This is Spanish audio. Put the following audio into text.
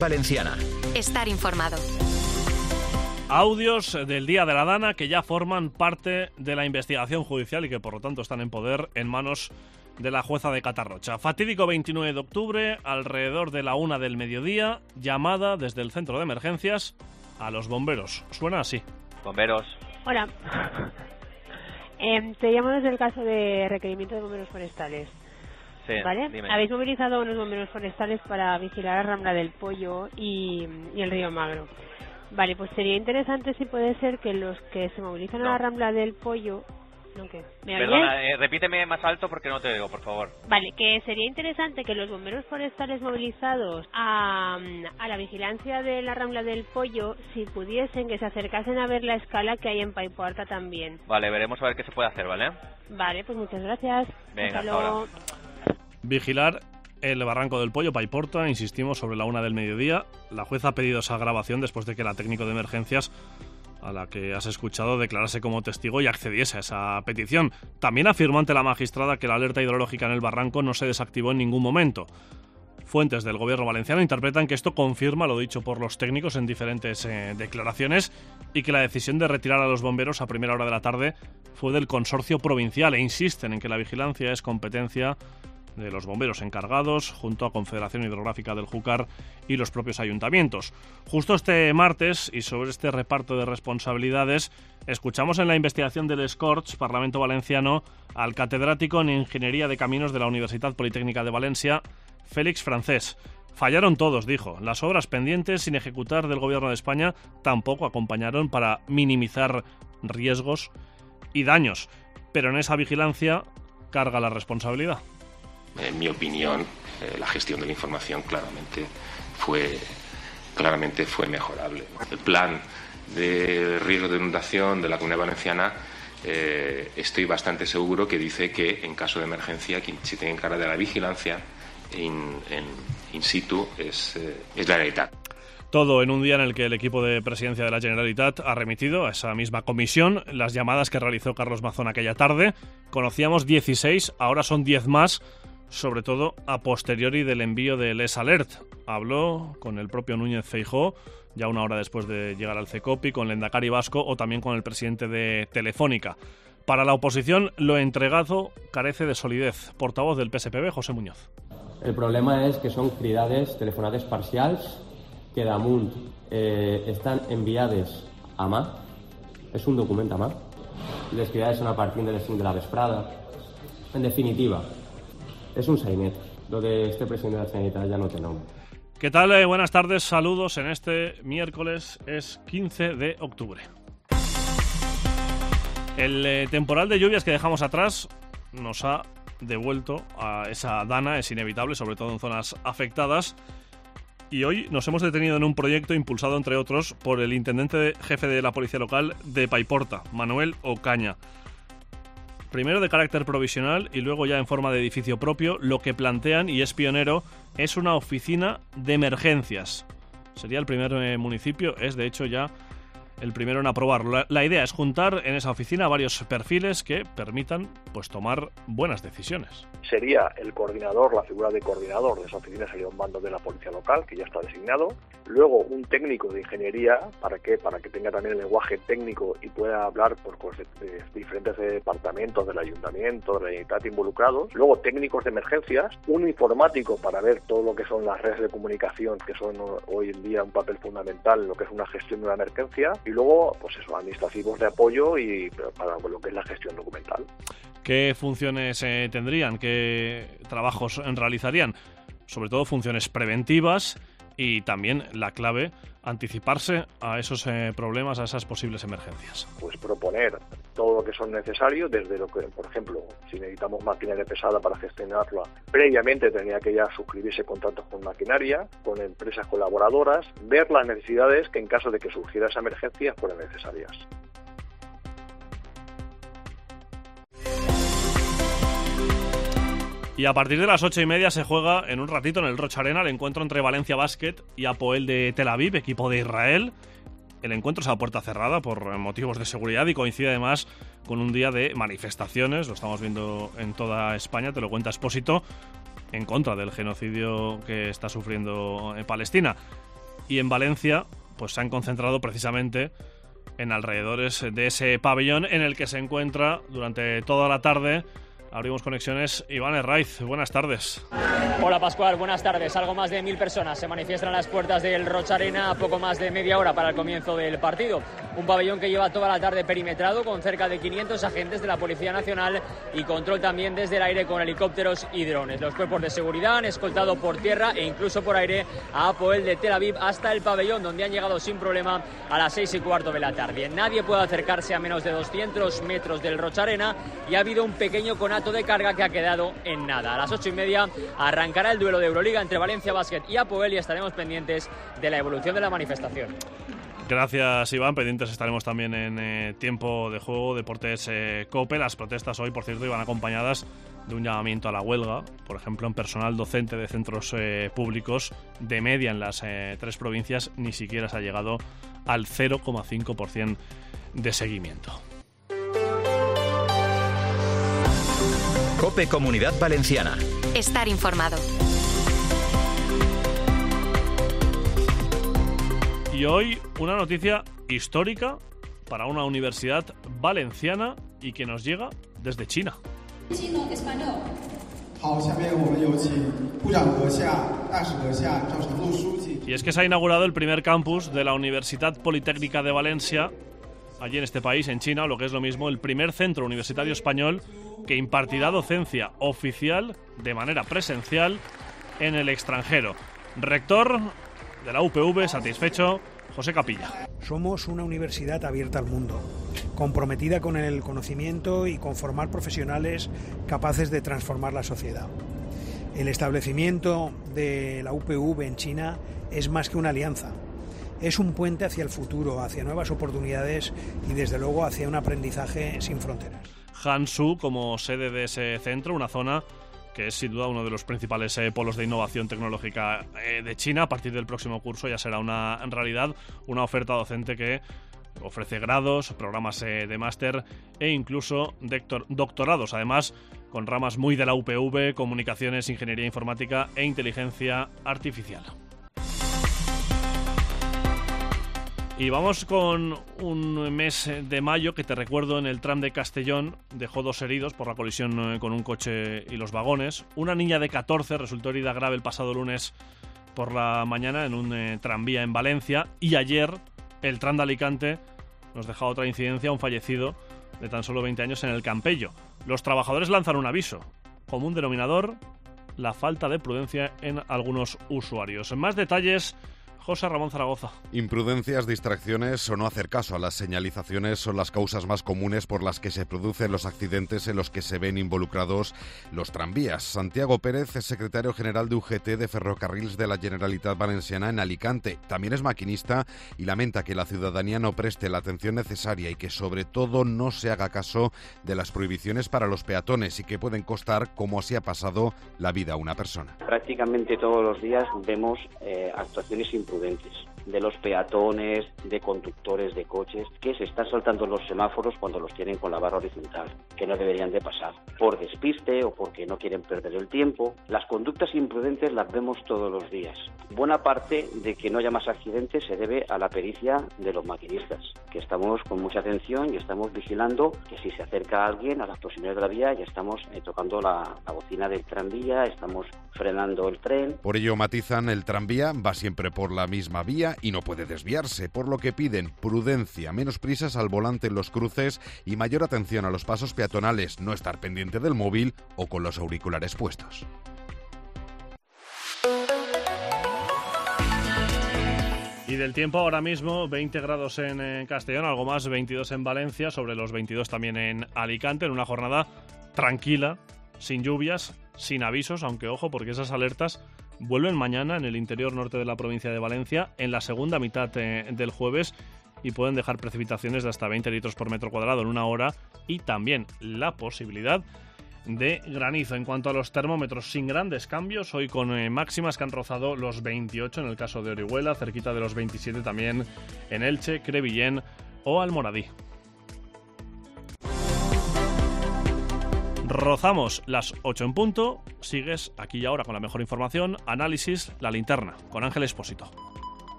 Valenciana. Estar informado. Audios del Día de la Dana que ya forman parte de la investigación judicial y que por lo tanto están en manos de la jueza de Catarrocha. Fatídico 29 de octubre, alrededor de la 1 del mediodía, llamada desde el centro de emergencias a los bomberos. Suena así. Bomberos. Hola. Te llamo desde el caso de requerimiento de bomberos forestales. Sí, ¿vale? dime. Habéis movilizado a unos bomberos forestales para vigilar la Rambla del Pollo y el Río Magro. Vale, pues sería interesante si puede ser que los que se movilizan a la Rambla del Pollo... ¿No qué? ¿Me oyes? Perdona, repíteme más alto porque no te oigo, por favor. Vale, que sería interesante que los bomberos forestales movilizados a la vigilancia de la Rambla del Pollo, si pudiesen, que se acercasen a ver la escala que hay en Paiporta también. Vale, veremos a ver qué se puede hacer, ¿vale? Vale, pues muchas gracias. Venga, hasta luego. Vigilar el Barranco del Pollo, Paiporta, insistimos, sobre la 1 del mediodía. La jueza ha pedido esa grabación después de que la técnico de emergencias, a la que has escuchado, declarase como testigo y accediese a esa petición. También afirmó ante la magistrada que la alerta hidrológica en el barranco no se desactivó en ningún momento. Fuentes del gobierno valenciano interpretan que esto confirma lo dicho por los técnicos en diferentes declaraciones y que la decisión de retirar a los bomberos a primera hora de la tarde fue del consorcio provincial e insisten en que la vigilancia es competencia de los bomberos encargados, junto a Confederación Hidrográfica del Júcar y los propios ayuntamientos. Justo este martes, y sobre este reparto de responsabilidades, escuchamos en la investigación del Escorts, Parlamento Valenciano, al catedrático en Ingeniería de Caminos de la Universidad Politécnica de Valencia, Félix Francés. Fallaron todos, dijo. Las obras pendientes sin ejecutar del Gobierno de España tampoco acompañaron para minimizar riesgos y daños. Pero en esa vigilancia carga la responsabilidad. En mi opinión, la gestión de la información claramente fue mejorable. El plan de riesgo de inundación de la Comunidad Valenciana, estoy bastante seguro que dice que en caso de emergencia quien se tiene que encargar de la vigilancia in situ es la Generalitat. Todo en un día en el que el equipo de presidencia de la Generalitat ha remitido a esa misma comisión las llamadas que realizó Carlos Mazón aquella tarde. Conocíamos 16, ahora son 10 más, sobre todo a posteriori del envío del S-Alert. Habló con el propio Núñez Feijóo, ya una hora después de llegar al CECOPI, con Lehendakari Vasco o también con el presidente de Telefónica. Para la oposición, lo entregado carece de solidez. Portavoz del PSPB, José Muñoz. El problema és que són cridades, telefonades parcials, que damunt estan enviades a mà. És un document a mà. Les cridades són a partir de les 5 de la vesprada. En definitiva, es un sainet. Lo de este presidente de la Generalitat ya no tiene nombre. ¿Qué tal? Buenas tardes, saludos en este miércoles, es 15 de octubre. El temporal de lluvias que dejamos atrás nos ha devuelto a esa dana, es inevitable, sobre todo en zonas afectadas. Y hoy nos hemos detenido en un proyecto impulsado, entre otros, por el intendente jefe de la policía local de Paiporta, Manuel Ocaña. Primero de carácter provisional y luego ya en forma de edificio propio, lo que plantean, y es pionero, es una oficina de emergencias. Sería el primer municipio, es de hecho ya el primero en aprobarlo. La idea es juntar en esa oficina varios perfiles que permitan pues tomar buenas decisiones. Sería el coordinador, la figura de coordinador de esa oficina sería un mando de la policía local, que ya está designado. Luego un técnico de ingeniería, ¿para qué? Para que tenga también el lenguaje técnico y pueda hablar por de diferentes departamentos del ayuntamiento, de la Generalitat involucrados. Luego técnicos de emergencias, un informático para ver todo lo que son las redes de comunicación, que son hoy en día un papel fundamental en lo que es una gestión de una emergencia. Y luego, pues eso, administrativos de apoyo y para lo que es la gestión documental. ¿Qué funciones tendrían? ¿Qué trabajos realizarían? Sobre todo funciones preventivas y también la clave, anticiparse a esos problemas, a esas posibles emergencias. Pues proponer todo lo que son necesarios, desde lo que, por ejemplo, si necesitamos maquinaria pesada para gestionarla, previamente tenía que ya suscribirse contratos con maquinaria, con empresas colaboradoras, ver las necesidades que en caso de que surgiera esa emergencia fueran necesarias. Y a partir de las 8:30 se juega en un ratito en el Rocha Arena el encuentro entre Valencia Basket y Hapoel de Tel Aviv, equipo de Israel. El encuentro es a puerta cerrada por motivos de seguridad y coincide además con un día de manifestaciones, lo estamos viendo en toda España, te lo cuenta Expósito, en contra del genocidio que está sufriendo Palestina. y en Valencia pues se han concentrado precisamente en alrededores de ese pabellón en el que se encuentra durante toda la tarde. Abrimos conexiones. Iván Herraiz, buenas tardes. Hola Pascual, buenas tardes. Algo más de 1000 personas se manifiestan a las puertas del Roig Arena a poco más de media hora para el comienzo del partido. Un pabellón que lleva toda la tarde perimetrado con cerca de 500 agentes de la Policía Nacional y control también desde el aire con helicópteros y drones. Los cuerpos de seguridad han escoltado por tierra e incluso por aire a Hapoel de Tel Aviv hasta el pabellón, donde han llegado sin problema a las 6:15 de la tarde. Nadie puede acercarse a menos de 200 metros del Roig Arena y ha habido un pequeño conato de carga que ha quedado en nada. A las 8:30 arrancará el duelo de Euroliga entre Valencia Basket y Hapoel y estaremos pendientes de la evolución de la manifestación. Gracias, Iván. Pendientes estaremos también en tiempo de juego, Deportes COPE. Las protestas hoy, por cierto, iban acompañadas de un llamamiento a la huelga, por ejemplo, en personal docente de centros públicos. De media en las 3 provincias ni siquiera se ha llegado al 0,5% de seguimiento. COPE Comunidad Valenciana. Estar informado. Y hoy una noticia histórica para una universidad valenciana y que nos llega desde China. Y es que se ha inaugurado el primer campus de la Universidad Politécnica de Valencia, allí en este país, en China, o lo que es lo mismo, el primer centro universitario español que impartirá docencia oficial de manera presencial en el extranjero. Rector de la UPV, satisfecho, José Capilla. Somos una universidad abierta al mundo, comprometida con el conocimiento y con formar profesionales capaces de transformar la sociedad. El establecimiento de la UPV en China es más que una alianza. Es un puente hacia el futuro, hacia nuevas oportunidades y desde luego hacia un aprendizaje sin fronteras. Hangzhou como sede de ese centro, una zona que es sin duda uno de los principales polos de innovación tecnológica de China. A partir del próximo curso ya será en realidad una oferta docente que ofrece grados, programas de máster e incluso doctorados, además con ramas muy de la UPV, comunicaciones, ingeniería informática e inteligencia artificial. Y vamos con un mes de mayo que, te recuerdo, en el tram de Castellón dejó 2 heridos por la colisión con un coche y los vagones. Una niña de 14 resultó herida grave el pasado lunes por la mañana en un tranvía en Valencia. Y ayer el tram de Alicante nos dejó otra incidencia, un fallecido de tan solo 20 años en el Campello. Los trabajadores lanzan un aviso. Común denominador, la falta de prudencia en algunos usuarios. Más detalles, José Ramón Zaragoza. Imprudencias, distracciones o no hacer caso a las señalizaciones son las causas más comunes por las que se producen los accidentes en los que se ven involucrados los tranvías. Santiago Pérez es secretario general de UGT de Ferrocarrils de la Generalitat Valenciana en Alicante. También es maquinista y lamenta que la ciudadanía no preste la atención necesaria y que sobre todo no se haga caso de las prohibiciones para los peatones y que pueden costar, como así ha pasado, la vida a una persona. Prácticamente todos los días vemos actuaciones imprudentes de los peatones, de conductores de coches, que se están saltando los semáforos cuando los tienen con la barra horizontal, que no deberían de pasar, por despiste o porque no quieren perder el tiempo. Las conductas imprudentes las vemos todos los días. Buena parte de que no haya más accidentes se debe a la pericia de los maquinistas, que estamos con mucha atención y estamos vigilando que si se acerca alguien a las proximidades de la vía, ya estamos tocando la bocina del tranvía, estamos frenando el tren. Por ello matizan, el tranvía va siempre por la misma vía y no puede desviarse, por lo que piden prudencia, menos prisas al volante en los cruces y mayor atención a los pasos peatonales, no estar pendiente del móvil o con los auriculares puestos. Y del tiempo ahora mismo, 20 grados en Castellón, algo más, 22 en Valencia, sobre los 22 también en Alicante, en una jornada tranquila, sin lluvias, sin avisos, aunque ojo, porque esas alertas vuelven mañana en el interior norte de la provincia de Valencia, en la segunda mitad del jueves, y pueden dejar precipitaciones de hasta 20 litros por metro cuadrado en una hora, y también la posibilidad de granizo. En cuanto a los termómetros, sin grandes cambios, hoy con máximas que han rozado los 28 en el caso de Orihuela, cerquita de los 27 también en Elche, Crevillén o Almoradí. Rozamos las 8 en punto. Sigues aquí y ahora con la mejor información, análisis, La Linterna, con Ángel Expósito.